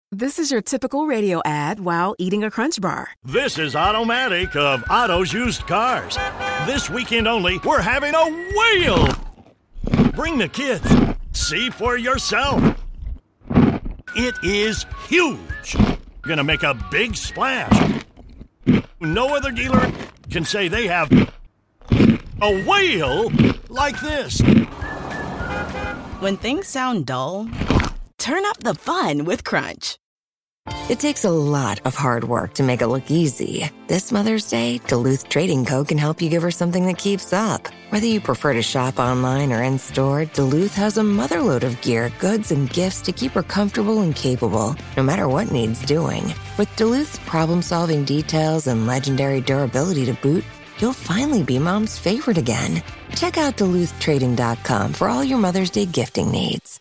This is your typical radio ad while eating a Crunch Bar. This is Automatic of Otto's Used Cars. This weekend only, we're having a whale! Bring the kids. See for yourself. It is huge. Gonna make a big splash. No other dealer can say they have a whale like this. When things sound dull, turn up the fun with Crunch. It takes a lot of hard work to make it look easy. This Mother's Day, Duluth Trading Co. can help you give her something that keeps up. Whether you prefer to shop online or in-store, Duluth has a motherload of gear, goods, and gifts to keep her comfortable and capable, no matter what needs doing. With Duluth's problem-solving details and legendary durability to boot, you'll finally be Mom's favorite again. Check out DuluthTrading.com for all your Mother's Day gifting needs.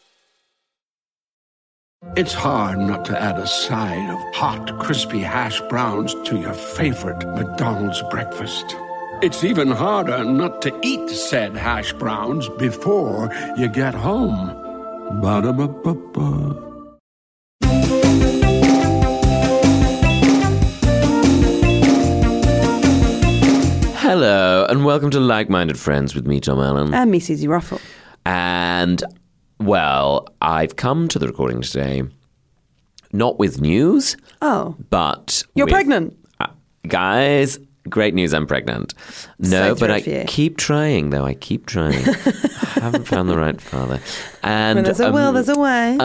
It's hard not to add a side of hot, crispy hash browns to your favorite McDonald's breakfast. It's even harder not to eat said hash browns before you get home. Ba-da-ba-ba-ba. Hello, and welcome to Like-Minded Friends with me, Tom Allen. And me, Susie Ruffle. And, well, I've come to the recording today, not with news. Oh. But You're pregnant. Guys, great news, I'm pregnant. No, but I keep trying, though. I keep trying. I haven't found the right father. And when there's a will, there's a way.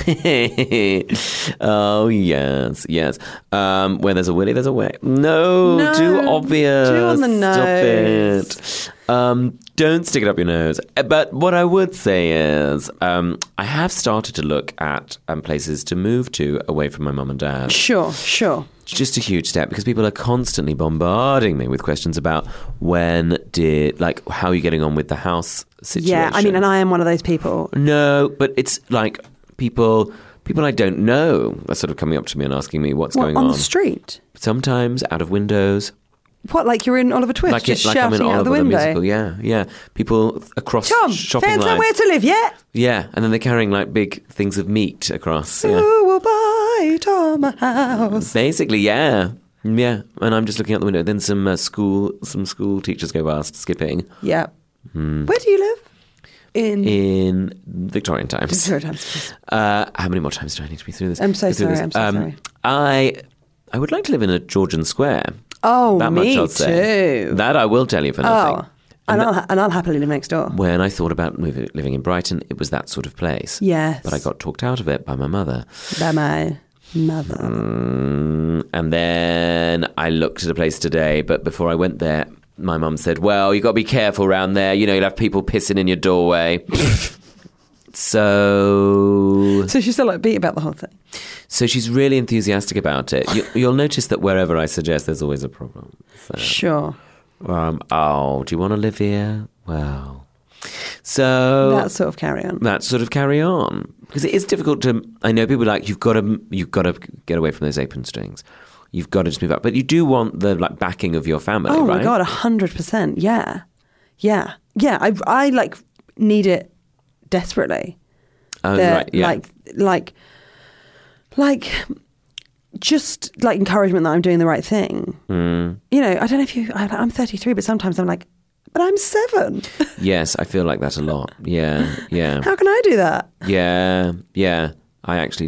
Oh, yes. Where there's a willy, there's a way. No, too obvious. Too on the nose. Stop it. Don't stick it up your nose. But what I would say is I have started to look at places to move to away from my mum and dad. Sure. It's just a huge step because people are constantly bombarding me with questions about how are you getting on with the house situation? Yeah, I mean, and I am one of those people. No, but it's like people I don't know are sort of coming up to me and asking me what's going on. On the street? Sometimes out of windows. What, like you're in Oliver Twist, just like shouting I'm in out Oliver, the window? The musical, yeah. People across Tom, shopping found lines. somewhere to live yet? Yeah, and then they're carrying like big things of meat across. Yeah. Who will buy Tom a house? Basically, yeah. Yeah, and I'm just looking out the window. Then some school teachers go past, skipping. Yeah. Where do you live? In Victorian times. Victorian times. How many more times do I need to be through this? I'm so sorry. I would like to live in a Georgian Square. Oh, that me much I'll say. too. That I will tell you for nothing. And I'll happily live next door. When I thought about living in Brighton, it was that sort of place. Yes. But I got talked out of it by my mother. By my mother. And then I looked at a place today, but before I went there, my mum said, well, you've got to be careful around there. You know, you'll have people pissing in your doorway. So she's still upbeat about the whole thing. So she's really enthusiastic about it. You'll notice that wherever I suggest, there's always a problem. So, sure. Do you want to live here? Well, so that sort of carry on. Because it is difficult to. I know people are like you've got to get away from those apron strings. You've got to just move up, but you do want the backing of your family. Oh right? my god, 100%. Yeah. I like need it desperately. Oh, right. Yeah. Like just like encouragement that I'm doing the right thing. You know, I don't know if I'm 33, but sometimes I'm like, but I'm 7. Yes, I feel like that a lot. Yeah. How can I do that? Yeah. I actually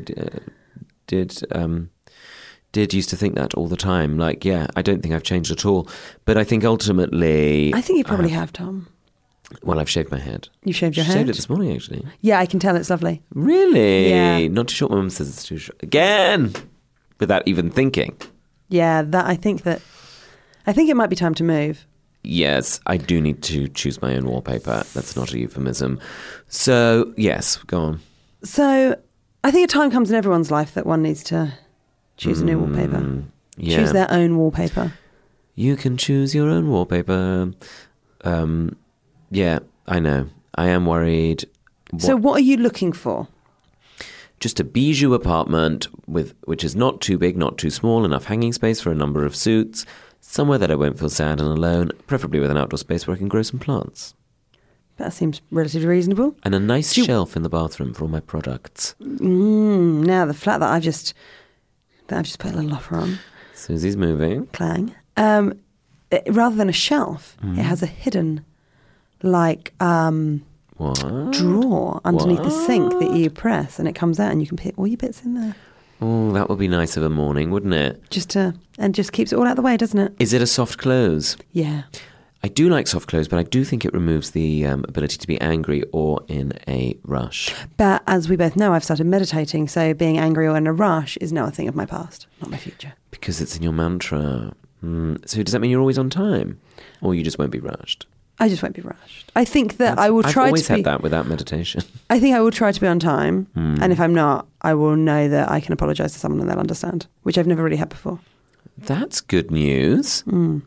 did used to think that all the time. Like, yeah, I don't think I've changed at all. But I think ultimately... I think you probably have, Tom. Well, I've shaved my head. You shaved your head? Shaved it this morning, actually. Yeah, I can tell it's lovely. Really? Yeah. Not too short. My mum says it's too short. Again! Without even thinking. Yeah, I think it might be time to move. Yes, I do need to choose my own wallpaper. That's not a euphemism. So, yes, go on. So, I think a time comes in everyone's life that one needs to choose a new wallpaper. Yeah. Choose their own wallpaper. You can choose your own wallpaper. Yeah, I know. I am worried. So what are you looking for? Just a bijou apartment which is not too big, not too small, enough hanging space for a number of suits, somewhere that I won't feel sad and alone, preferably with an outdoor space where I can grow some plants. That seems relatively reasonable. And a nice shelf in the bathroom for all my products. Now the flat that I've just put a little offer on. Susie's moving. Clang. Rather than a shelf, it has a hidden, like, What? drawer underneath the sink that What? you press, and it comes out, and you can put all your bits in there. Oh, that would be nice of a morning, wouldn't it? And just keeps it all out of the way, doesn't it? Is it a soft close? Yeah. I do like soft close, but I do think it removes the ability to be angry or in a rush. But as we both know, I've started meditating, so being angry or in a rush is now a thing of my past, not my future. Because it's in your mantra. So does that mean you're always on time? Or you just won't be rushed? I just won't be rushed. I think that I will try to be... I've always had that without meditation. I think I will try to be on time, and if I'm not, I will know that I can apologise to someone and they'll understand, which I've never really had before. That's good news.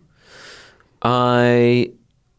I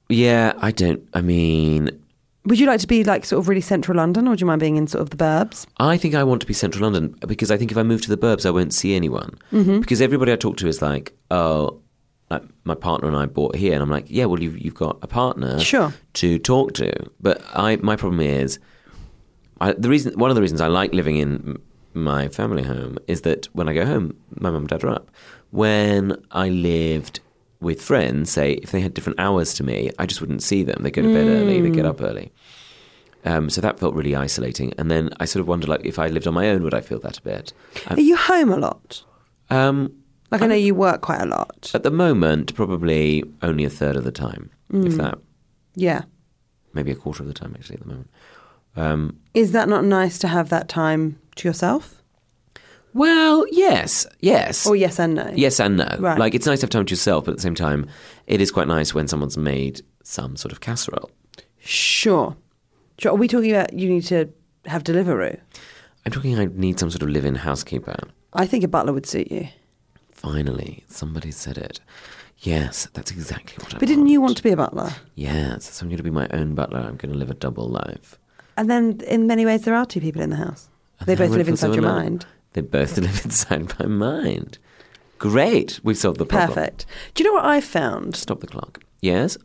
mean... Would you like to be like sort of really central London, or do you mind being in sort of the burbs? I think I want to be central London because I think if I move to the burbs, I won't see anyone. Because everybody I talk to is like, oh, like my partner and I bought here. And I'm like, yeah, well, you've got a partner to talk to. But my problem is, one of the reasons I like living in my family home is that when I go home, my mum and dad are up. When I lived with friends, say, if they had different hours to me, I just wouldn't see them. They go to bed early, they get up early. So that felt really isolating. And then I sort of wondered, like, if I lived on my own, would I feel that a bit? Are you home a lot? I know you work quite a lot. At the moment, probably only a third of the time, if that. Yeah. Maybe a quarter of the time, actually, at the moment. Is that not nice to have that time to yourself? Well, yes. Or yes and no? Yes and no. Right. Like, it's nice to have time to yourself, but at the same time, it is quite nice when someone's made some sort of casserole. Sure. Are we talking about you need to have Deliveroo? I'm talking I need some sort of live-in housekeeper. I think a butler would suit you. Finally, somebody said it. Yes, that's exactly what I want. But didn't you want to be a butler? Yes, so I'm going to be my own butler. I'm going to live a double life. And then, in many ways, there are two people in the house. They both live inside your mind. They both live inside my mind. Great. We've solved the problem. Perfect. Do you know what I found? Stop the clock. Yes?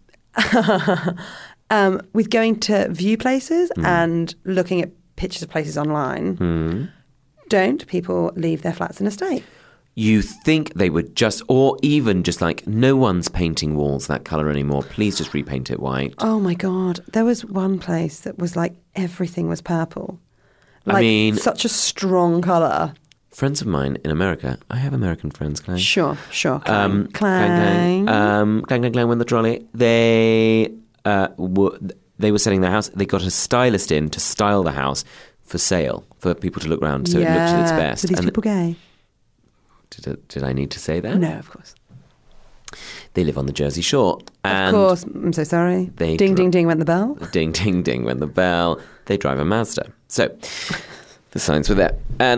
With going to view places and looking at pictures of places online, don't people leave their flats in a state? You think they would just, or even just like, no one's painting walls that colour anymore. Please just repaint it white. Oh my God. There was one place that was like everything was purple. Like, I mean, such a strong colour. Friends of mine in America, I have American friends, Clang. Sure. Clang. Clang, clang, when the trolley. They were selling their house. They got a stylist in to style the house for sale, for people to look around, so it looked at its best. Were these people gay? Did I need to say that? No, of course. They live on the Jersey Shore. And of course. I'm so sorry. Ding, ding, ding went the bell. Ding, ding, ding went the bell. They drive a Mazda. So the signs were there. And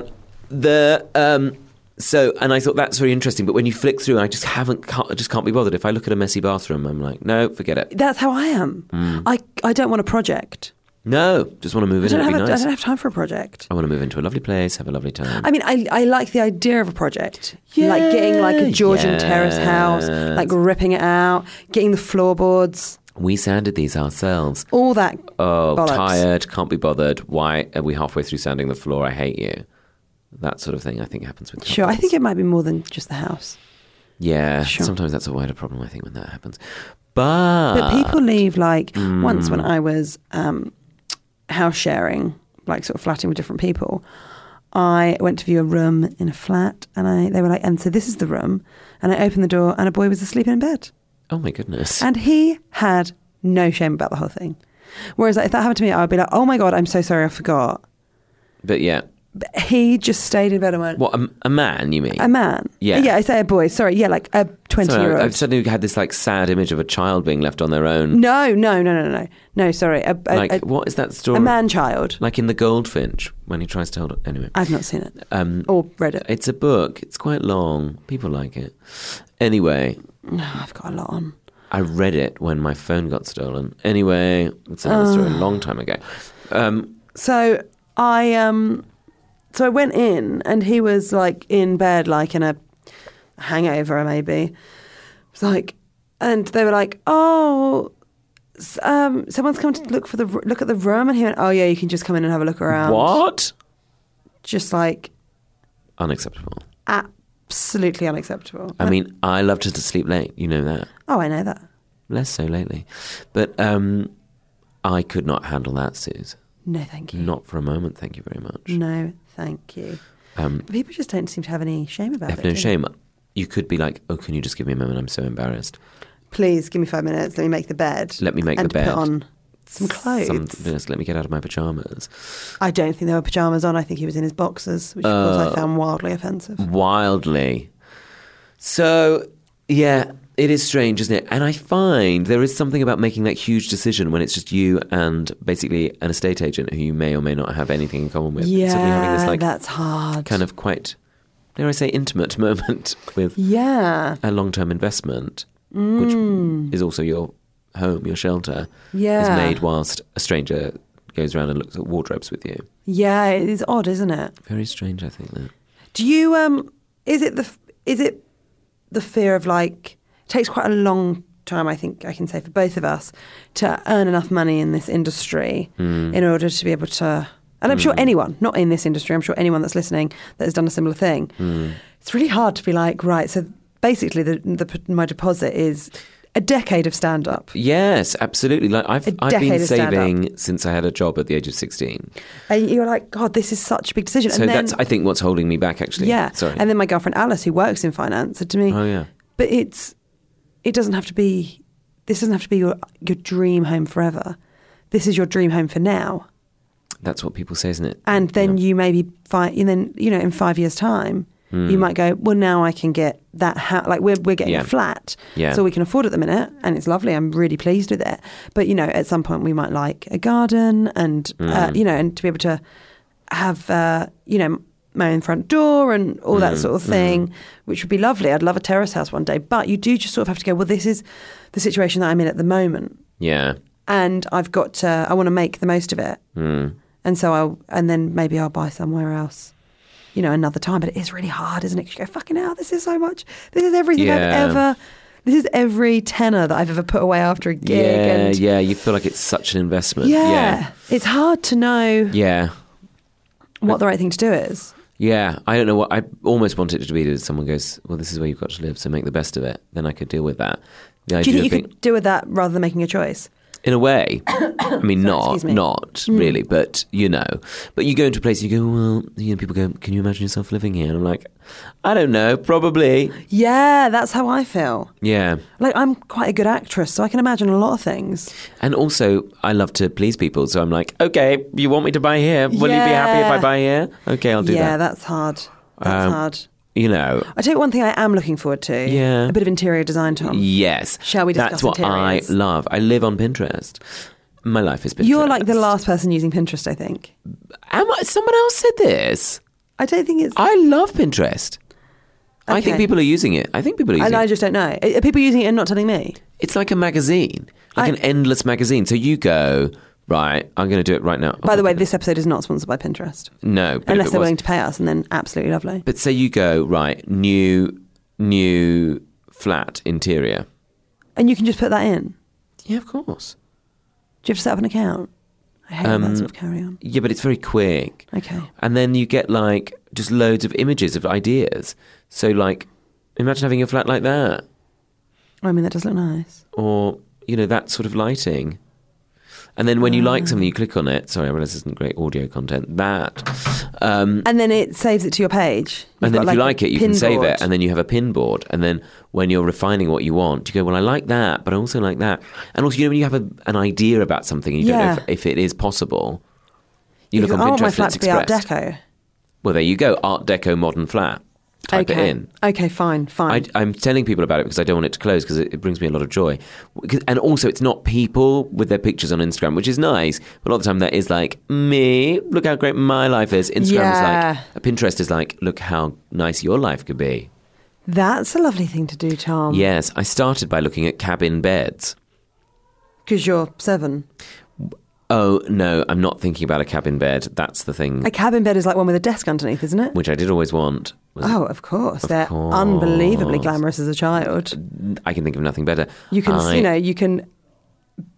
and I thought that's very interesting. But when you flick through, I just can't be bothered. If I look at a messy bathroom, I'm like, no, forget it. That's how I am. I don't want a project. No, just want to move in. It'd be nice. I don't have time for a project. I want to move into a lovely place, have a lovely time. I mean, I like the idea of a project. Yeah, like getting like a Georgian terrace house, like ripping it out, getting the floorboards. We sanded these ourselves. All that bollocks. Tired, can't be bothered. Why are we halfway through sanding the floor? I hate you. That sort of thing I think happens with couples. Sure, I think it might be more than just the house. Yeah, sure. Sometimes that's a wider problem, I think, when that happens. But people leave, like, once when I was house sharing, like sort of flatting with different people, I went to view a room in a flat, and they were like, and so this is the room, and I opened the door, and a boy was asleep in bed. Oh my goodness. And he had no shame about the whole thing. Whereas like, if that happened to me, I would be like, oh my God, I'm so sorry, I forgot. But yeah. But he just stayed in bed and went... What, a man, you mean? A man. Yeah. Yeah, I say a boy. Sorry, yeah, like a 20-year-old. I've suddenly had this like sad image of a child being left on their own. No, sorry. What is that story? A man-child. Like in The Goldfinch, when he tries to hold it. Anyway. I've not seen it. Or read it. It's a book. It's quite long. People like it. Anyway. I've got a lot on. I read it when my phone got stolen. Anyway, it's another story a long time ago. So I went in, and he was like in bed, like in a hangover maybe. It was like, and they were like, oh, someone's come to look at the room, and he went, "Oh yeah, you can just come in and have a look around." What? Just like Unacceptable. Absolutely unacceptable. I mean, I love to sleep late. You know that. Oh, I know that. Less so lately, but I could not handle that, Suze. No, thank you. Not for a moment. Thank you very much. No, thank you. People just don't seem to have any shame about it. Have no shame. You could be like, "Oh, can you just give me a moment? I'm so embarrassed." Please give me 5 minutes. Let me make the bed. Let me make the bed. And put on some clothes. Just let me get out of my pyjamas. I don't think there were pyjamas on. I think he was in his boxers, which of course I found wildly offensive. Wildly. So, yeah, it is strange, isn't it? And I find there is something about making that huge decision when it's just you and basically an estate agent who you may or may not have anything in common with. Yeah, suddenly having this, like, that's hard. Kind of quite, dare I say, intimate moment with a long-term investment, which is also your home, your shelter, is made whilst a stranger goes around and looks at wardrobes with you. Yeah, it is odd, isn't it? Very strange, I think, that. Do you, is it the fear of, like, it takes quite a long time, I think I can say, for both of us to earn enough money in this industry in order to be able to, and I'm sure anyone, not in this industry, I'm sure anyone that's listening that has done a similar thing, it's really hard to be like, right, so basically my deposit is a decade of stand-up. Yes, absolutely. Like I've been saving since I had a job at the age of 16. And you're like, God, this is such a big decision. So that's, I think, what's holding me back, actually. Yeah. Sorry. And then my girlfriend Alice, who works in finance, said to me, "Oh yeah, but it doesn't have to be. This doesn't have to be your dream home forever. This is your dream home for now." That's what people say, isn't it? And then you maybe and then in 5 years' time, you might go, well, now I can get that house. Like we're getting a flat, so we can afford it at the minute, and it's lovely. I'm really pleased with it. But at some point we might like a garden, and and to be able to have my own front door and all that sort of thing, which would be lovely. I'd love a terrace house one day. But you do just sort of have to go, well, this is the situation that I'm in at the moment. Yeah. And I've got to, I want to make the most of it. And so then maybe I'll buy somewhere else, another time. But it is really hard, isn't it? 'Cause you go, fucking hell, this is so much. This is everything this is every tenner that I've ever put away after a gig. Yeah, you feel like it's such an investment. Yeah. It's hard to know what the right thing to do is. Yeah, I don't know what, I almost want it to be that someone goes, well, this is where you've got to live, so make the best of it. Then I could deal with that. Do you think you could deal with that rather than making a choice? In a way. I mean, not really, but, But you go into a place and you go, well, people go, can you imagine yourself living here? And I'm like, I don't know, probably. Yeah, that's how I feel. Yeah. Like, I'm quite a good actress, so I can imagine a lot of things. And also, I love to please people, so I'm like, okay, you want me to buy here? Will you be happy if I buy here? Okay, I'll do that. Yeah, that's hard. That's hard. I tell you one thing I am looking forward to. Yeah. A bit of interior design, Tom. Yes. Shall we discuss That's what interiors? I love. I live on Pinterest. My life is Pinterest. You're like the last person using Pinterest, I think. Someone else said this. I don't think it's... I love Pinterest. Okay. I think people are using it. And I just don't know. Are people using it and not telling me? It's like a magazine. Like an endless magazine. So you go... Right, I'm going to do it right now. By the way, this episode is not sponsored by Pinterest. No. Unless they're willing to pay us, and then absolutely lovely. But say you go, right, new flat interior. And you can just put that in? Yeah, of course. Do you have to set up an account? I hate that sort of carry on. Yeah, but it's very quick. Okay. And then you get just loads of images of ideas. So imagine having a flat like that. I mean, that does look nice. Or, that sort of lighting. And then when you like something, you click on it. Sorry, I realise this isn't great audio content. That. And then it saves it to your page. And then if you like it, you can save it. And then you have a pin board. And then when you're refining what you want, you go, well, I like that, but I also like that. And also, when you have an idea about something and you don't know if it is possible, you look on Pinterest. I want my flat to be Art Deco. Well, there you go. Art Deco modern flat. Type it in. Okay, fine. I'm telling people about it because I don't want it to close because it brings me a lot of joy. And also, it's not people with their pictures on Instagram, which is nice. But a lot of the time, that is like, me, look how great my life is. Instagram is like, Pinterest is like, look how nice your life could be. That's a lovely thing to do, Tom. Yes, I started by looking at cabin beds. Because you're 7. Oh, no, I'm not thinking about a cabin bed. That's the thing. A cabin bed is like one with a desk underneath, isn't it? Which I did always want. Of course. They're unbelievably glamorous as a child. I can think of nothing better. You can, you can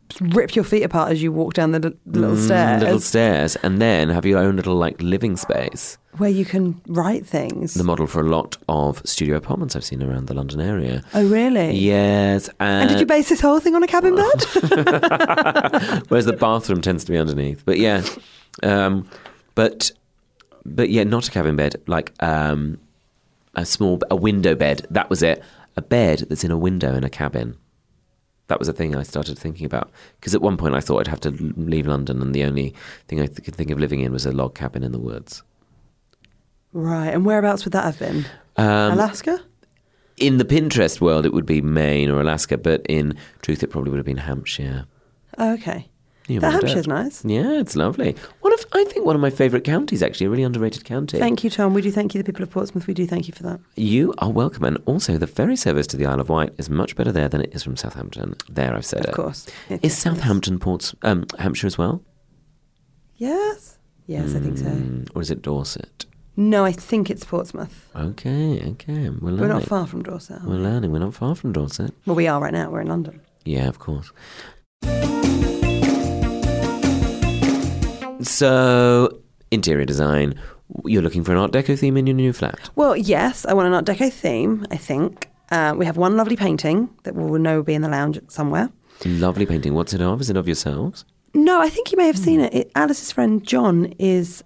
rip your feet apart as you walk down the little stairs. Little stairs, and then have your own little like living space where you can write things. The model for a lot of studio apartments I've seen around the London area. Oh, really? Yes. And did you base this whole thing on a cabin bed? Whereas the bathroom tends to be underneath. But yeah, but yeah, not a cabin bed, like a window bed. That was it. A bed that's in a window in a cabin. That was a thing I started thinking about. Because at one point I thought I'd have to leave London and the only thing I could think of living in was a log cabin in the woods. Right. And whereabouts would that have been? Alaska? In the Pinterest world, it would be Maine or Alaska. But in truth, it probably would have been Hampshire. Oh, okay. Hampshire's nice. Yeah, it's lovely. I think one of my favourite counties, actually, a really underrated county. Thank you, Tom. We do thank you, the people of Portsmouth. We do thank you for that. You are welcome. And also, the ferry service to the Isle of Wight is much better there than it is from Southampton. There, I've said it. Of course. Is Southampton Hampshire as well? Yes. Yes, I think so. Or is it Dorset? No, I think it's Portsmouth. Okay. We're not far from Dorset. We're learning. We're not far from Dorset. Well, we are right now. We're in London. Yeah, of course. So, interior design. You're looking for an Art Deco theme in your new flat? Well, yes, I want an Art Deco theme, I think. We have one lovely painting that we'll know will be in the lounge somewhere. Lovely painting. What's it of? Is it of yourselves? No, I think you may have seen it. Alice's friend John is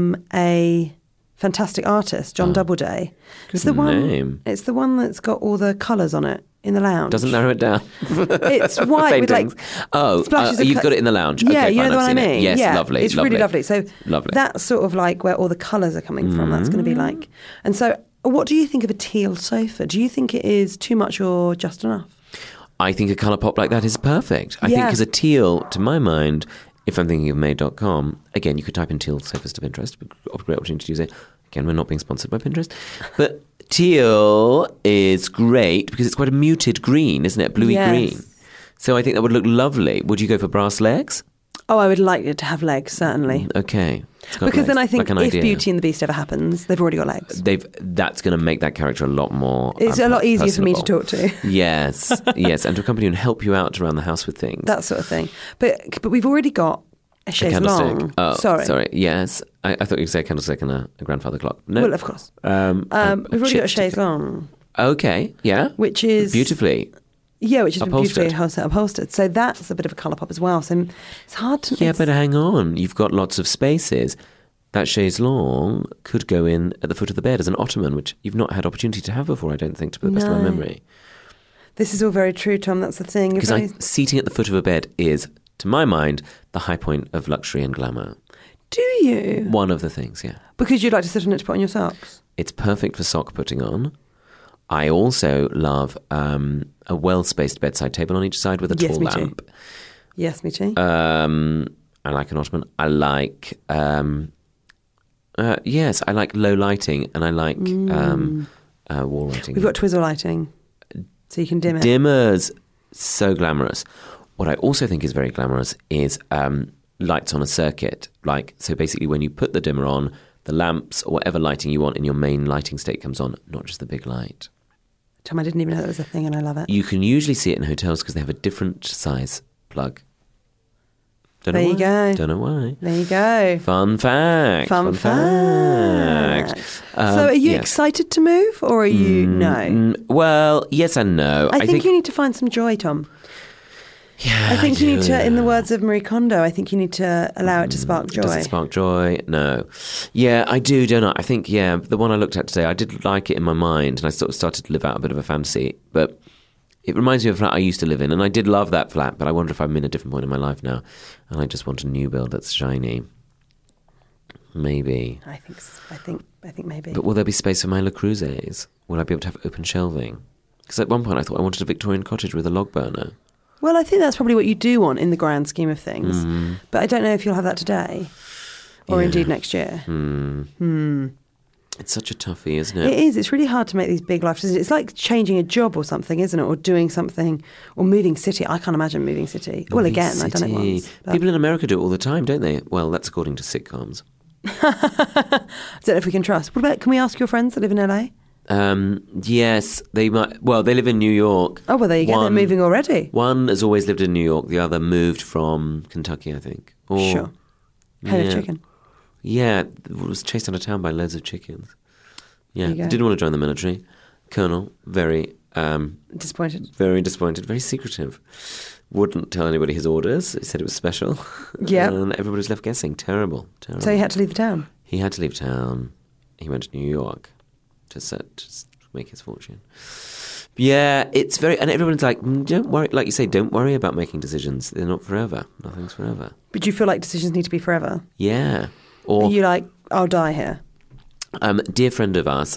a fantastic artist, John Doubleday. Good name. It's the one that's got all the colours on it in the lounge. Doesn't narrow it down. It's white with like splashes of you've got it in the lounge. Yeah, okay, you know fine, the one I mean. Yes, yeah, lovely. It's really lovely. So lovely. That's sort of like where all the colours are coming from. That's going to be like. And so, what do you think of a teal sofa? Do you think it is too much or just enough? I think a colour pop like that is perfect. I think as a teal, to my mind, if I'm thinking of made.com, again, you could type in teal sofas to Pinterest. A great opportunity to use it. Again, we're not being sponsored by Pinterest. But teal is great because it's quite a muted green, isn't it? Bluey green. So I think that would look lovely. Would you go for brass legs? Oh, I would like it to have legs, certainly. Okay. Because then I think if Beauty and the Beast ever happens, they've already got legs. That's going to make that character a lot more It's a lot easier personable. for me to talk to. Yes, and to accompany you and help you out around the house with things. That sort of thing. But we've already got a chaise longue. Oh, sorry. Yes. I thought you'd say a candlestick and a grandfather clock. No. Well, of course. We've already got a chaise longue. Okay, yeah. Which is... Beautifully. Yeah, which is upholstered. beautifully upholstered. So that's a bit of a colour pop as well. So it's hard to... Yeah, but hang on. You've got lots of spaces. That chaise longue could go in at the foot of the bed as an ottoman, which you've not had opportunity to have before, I don't think, to the best of my memory. This is all very true, Tom. That's the thing. Because seating at the foot of a bed is, to my mind, the high point of luxury and glamour. Do you? One of the things, yeah. Because you'd like to sit on it to put on your socks? It's perfect for sock putting on. I also love a well-spaced bedside table on each side with a tall lamp. Too. Yes, me too. I like an ottoman. I like... yes, I like low lighting and I like wall lighting. We've got twizzle lighting, so you can dim it. Dimmers, so glamorous. What I also think is very glamorous is lights on a circuit. So basically when you put the dimmer on, the lamps or whatever lighting you want in your main lighting state comes on, not just the big light. Tom, I didn't even know that was a thing and I love it. You can usually see it in hotels because they have a different size plug. There you go. Don't know why. There you go. Fun fact. Fun fact. So are you excited to move or are you no? Well, yes and no. I think you need to find some joy, Tom. Yeah, I think you need to, in the words of Marie Kondo, I think you need to allow it to spark joy. Does it spark joy? No. Yeah, I do, don't I? I think, the one I looked at today, I did like it in my mind and I sort of started to live out a bit of a fantasy. But it reminds me of a flat I used to live in and I did love that flat, but I wonder if I'm in a different point in my life now and I just want a new build that's shiny. Maybe. I think maybe. But will there be space for my Le Creuset? Will I be able to have open shelving? Because at one point I thought I wanted a Victorian cottage with a log burner. Well, I think that's probably what you do want in the grand scheme of things. But I don't know if you'll have that today or indeed next year. It's such a toughie, isn't it? It is. It's really hard to make these big life decisions. It's like changing a job or something, isn't it? Or doing something, or moving city. I can't imagine moving city. I've done it once. But... People in America do it all the time, don't they? Well, that's according to sitcoms. I don't know if we can trust. What about, can we ask your friends that live in LA? Yes, they might. Well, they live in New York. Oh, well, there you go. They're moving already. One has always lived in New York. The other moved from Kentucky, I think. Sure. Head of chicken. Yeah, was chased out of town by loads of chickens. Yeah, didn't want to join the military. Colonel, very disappointed. Very disappointed. Very secretive. Wouldn't tell anybody his orders. He said it was special. Yeah. And everybody was left guessing. Terrible. So he had to leave the town? He had to leave town. He went to New York to make his fortune. Yeah, it's very... And everyone's like, don't worry. Like you say, don't worry about making decisions. They're not forever. Nothing's forever. But do you feel like decisions need to be forever? Yeah. Or are you like, I'll die here? Dear friend of ours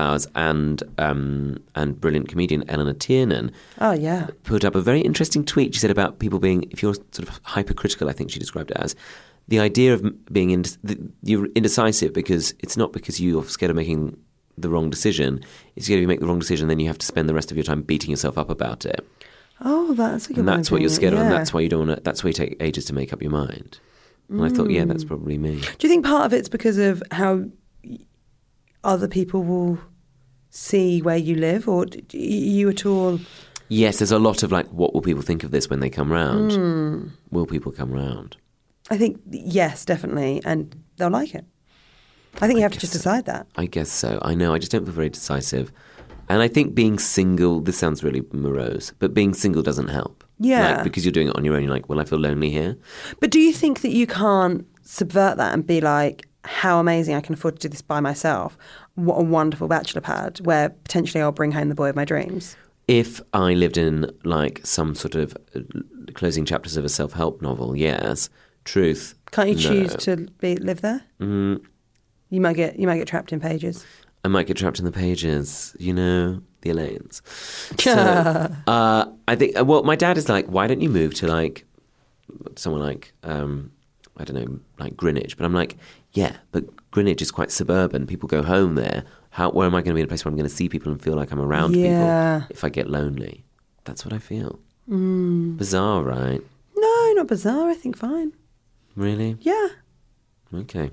and brilliant comedian Eleanor Tiernan put up a very interesting tweet. She said about people being, if you're sort of hypercritical, I think she described it as, the idea of being you're indecisive because it's not because you're scared of making the wrong decision. It's scared if you make the wrong decision, then you have to spend the rest of your time beating yourself up about it. Oh, that's a good one. And that's what you're scared of, yeah. and that's why you don't want to. That's why you take ages to make up your mind. And I thought, yeah, that's probably me. Do you think part of it's because of how other people will see where you live, or do you at all? Yes, there's a lot of like, what will people think of this when they come round? Will people come round? I think, yes, definitely, and they'll like it. I think you have to just decide that. I guess so. I know, I just don't feel very decisive. And I think being single, this sounds really morose, but being single doesn't help. Yeah. Like, because you're doing it on your own, you're like, well, I feel lonely here. But do you think that you can't subvert that and be like, how amazing, I can afford to do this by myself? What a wonderful bachelor pad where potentially I'll bring home the boy of my dreams. If I lived in like some sort of closing chapters of a self-help novel, yes. Truth. Can't you choose to live there? You might get trapped in pages. I might get trapped in the pages, you know, the Elaines. So, I think, well, my dad is like, why don't you move to like someone like, I don't know, like Greenwich? But I'm like, yeah, but Greenwich is quite suburban. People go home there. Where am I going to be in a place where I'm going to see people and feel like I'm around people if I get lonely? That's what I feel. Bizarre, right? No, not bizarre. I think fine. Really? Yeah. Okay.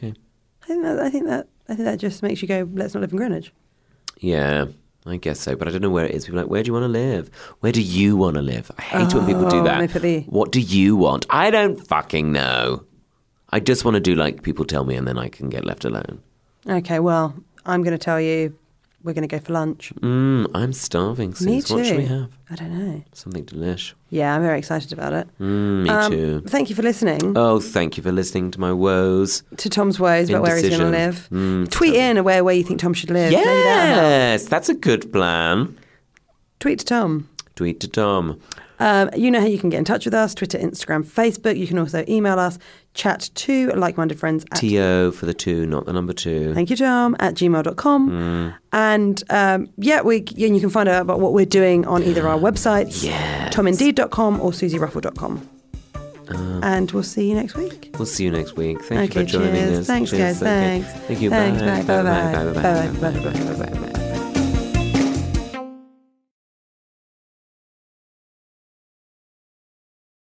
I think that just makes you go, let's not live in Greenwich. Yeah, I guess so. But I don't know where it is. People are like, where do you want to live? Where do you want to live? I hate when people do that. What do you want? I don't fucking know. I just want to do like people tell me and then I can get left alone. Okay, well, I'm going to tell you we're going to go for lunch. I'm starving, Sis. Me too. What should we have? I don't know. Something delish. Yeah, I'm very excited about it. Me too. Thank you for listening. Oh, thank you for listening to my woes. To Tom's woes about where he's going to live. Tweet in where you think Tom should live. Yes, that's a good plan. Tweet to Tom. Tweet to Tom. You know how you can get in touch with us, Twitter, Instagram, Facebook. You can also email us, chat2 likemindedfriends at TO for the 2, not the number 2. Thank you, Tom, at gmail.com. And you can find out about what we're doing on either our websites, tomindeed.com or susieruffle.com. And we'll see you next week. We'll see you next week. Thank you for joining us. Thanks, guys. Thanks. Thank you. Bye. Bye. Bye. Bye. Bye. Bye. Bye. Bye.